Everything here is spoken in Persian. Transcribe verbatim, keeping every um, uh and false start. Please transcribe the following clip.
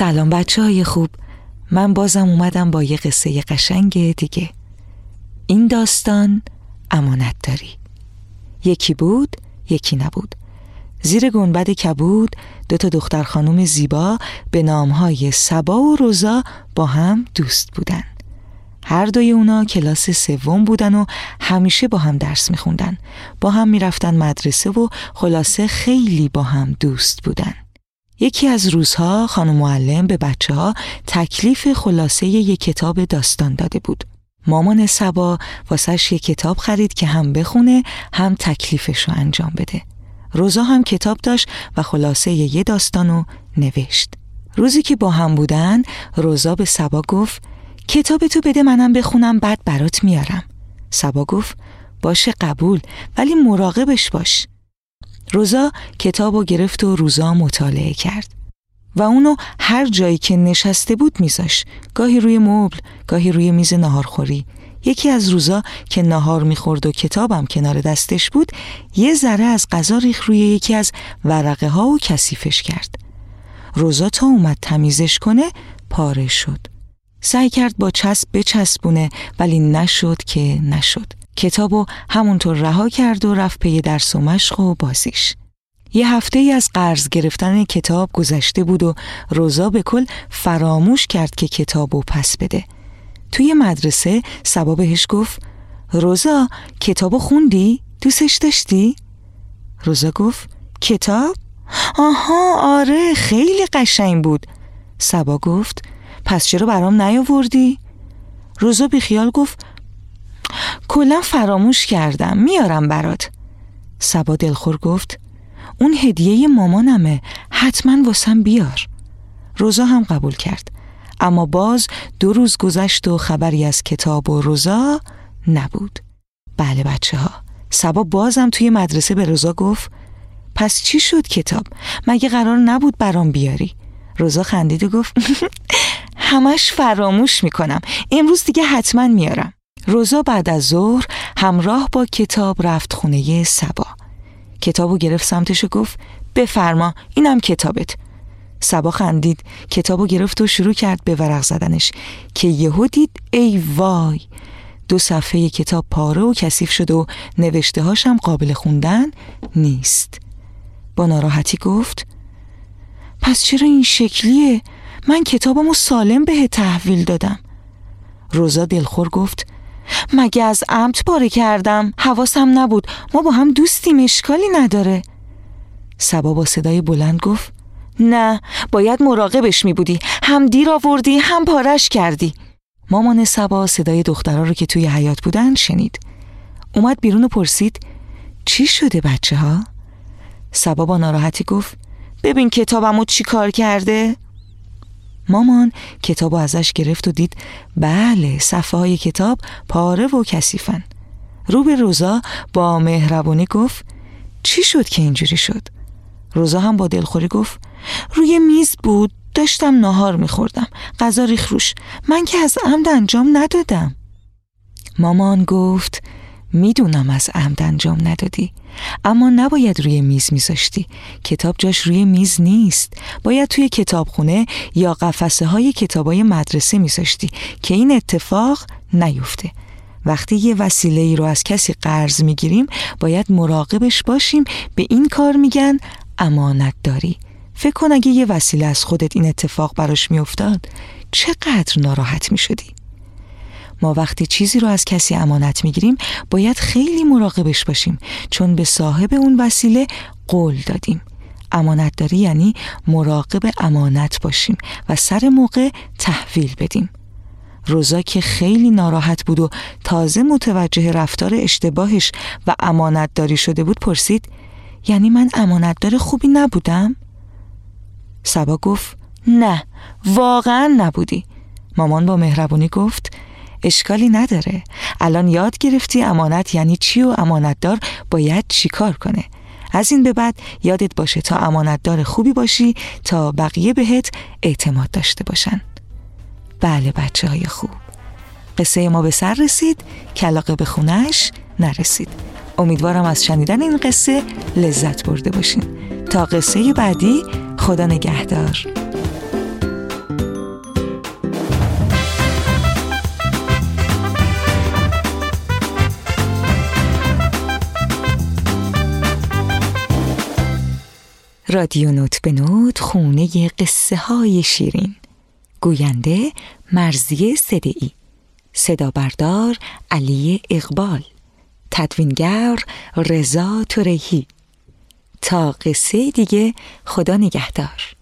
سلام بچه های خوب، من بازم اومدم با یه قصه قشنگ دیگه. این داستان امانت داری. یکی بود، یکی نبود. زیر گنبد کبود دو تا دختر خانم زیبا به نامهای سبا و روزا با هم دوست بودن. هر دوی اونا کلاس سوم بودن و همیشه با هم درس میخوندن، با هم میرفتن مدرسه و خلاصه خیلی با هم دوست بودن. یکی از روزها خانم معلم به بچه ها تکلیف خلاصه یک کتاب داستان داده بود. مامان سبا واسش یک کتاب خرید که هم بخونه هم تکلیفش رو انجام بده. روزا هم کتاب داشت و خلاصه یه داستانو نوشت. روزی که با هم بودن روزا به سبا گفت کتاب تو بده منم بخونم بعد برات میارم. سبا گفت باشه قبول، ولی مراقبش باش. روزا کتابو گرفت و روزا مطالعه کرد و اونو هر جایی که نشسته بود میذاش، گاهی روی مبل، گاهی روی میز ناهارخوری. یکی از روزا که ناهار میخورد و کتابم کنار دستش بود، یه ذره از غذا ریخت روی یکی از ورقه ها و کثیفش کرد. روزا تا اومد تمیزش کنه پاره شد. سعی کرد با چسب بچسبونه ولی نشد که نشد. کتابو همونطور رها کرد و رفت پی درس و مشق و بازیش. یه هفته ای از قرض گرفتن کتاب گذشته بود و روزا به کل فراموش کرد که کتابو پس بده. توی مدرسه سبا بهش گفت روزا کتابو خوندی؟ دوستش داشتی؟ روزا گفت کتاب؟ آها آره خیلی قشنگ بود. سبا گفت پس چرا برام نیاوردی؟ روزا بی خیال گفت کلا فراموش کردم، میارم برات. سبا دلخور گفت اون هدیه مامانمه، حتما واسم بیار. روزا هم قبول کرد، اما باز دو روز گذشت و خبری از کتاب و روزا نبود. بله بچه ها، سبا بازم توی مدرسه به روزا گفت پس چی شد کتاب؟ مگه قرار نبود برام بیاری؟ روزا خندید و گفت همش فراموش میکنم، امروز دیگه حتما میارم. روزا بعد از ظهر همراه با کتاب رفت خونه سبا. کتابو گرفت سمتش و گفت بفرما اینم کتابت. سبا خندید، کتابو گرفت و شروع کرد به ورق زدنش که یهو دید ای وای، دو صفحه کتاب پاره و کثیف شد و نوشته هاشم قابل خوندن نیست. با ناراحتی گفت پس چرا این شکلیه؟ من کتابمو سالم به تحویل دادم. روزا دلخور گفت مگه از عمد پاره کردم؟ حواسم نبود، ما با هم دوستیم، اشکالی نداره. سبا با صدای بلند گفت نه، باید مراقبش می بودی، هم دیر آوردی هم پارش کردی. مامان سبا صدای دخترها رو که توی حیاط بودن شنید. اومد بیرون و پرسید چی شده بچه ها؟ سبا با ناراحتی گفت ببین کتابمو چی کار کرده؟ مامان کتابو ازش گرفت و دید بله صفحه های کتاب پاره و کثیفن. رو به روزا با مهربونی گفت چی شد که اینجوری شد؟ روزا هم با دلخوری گفت روی میز بود، داشتم ناهار میخوردم، غذا ریخت روش، من که از عمد انجام ندادم. مامان گفت میدونم از عمد انجام ندادی، اما نباید روی میز میذاشتی. کتاب جاش روی میز نیست، باید توی کتابخونه یا قفسه های کتابای مدرسه میذاشتی که این اتفاق نیفته. وقتی یه وسیله ای رو از کسی قرض میگیریم باید مراقبش باشیم. به این کار میگن امانت داری. فکر کن اگه یه وسیله از خودت این اتفاق براش میافتاد چقدر ناراحت میشدی. ما وقتی چیزی رو از کسی امانت میگیریم باید خیلی مراقبش باشیم، چون به صاحب اون وسیله قول دادیم. امانت داری یعنی مراقب امانت باشیم و سر موقع تحویل بدیم. روزا که خیلی ناراحت بود و تازه متوجه رفتار اشتباهش و امانت داری شده بود پرسید یعنی من امانت دار خوبی نبودم؟ سبا گفت نه واقعا نبودی. مامان با مهربونی گفت اشکالی نداره، الان یاد گرفتی امانت یعنی چی و امانتدار باید چی کار کنه. از این به بعد یادت باشه تا امانتدار خوبی باشی تا بقیه بهت اعتماد داشته باشن. بله بچه های خوب، قصه ما به سر رسید، کلاغه به خونه‌اش نرسید. امیدوارم از شنیدن این قصه لذت برده باشین. تا قصه بعدی، خدا نگهدار. رادیو نوت به نوت، خونه قصه های شیرین. گوینده مرضیه صدیعی، صدا بردار علی اقبال، تدوینگر رضا ترهی. تا قصه دیگه، خدا نگهدار.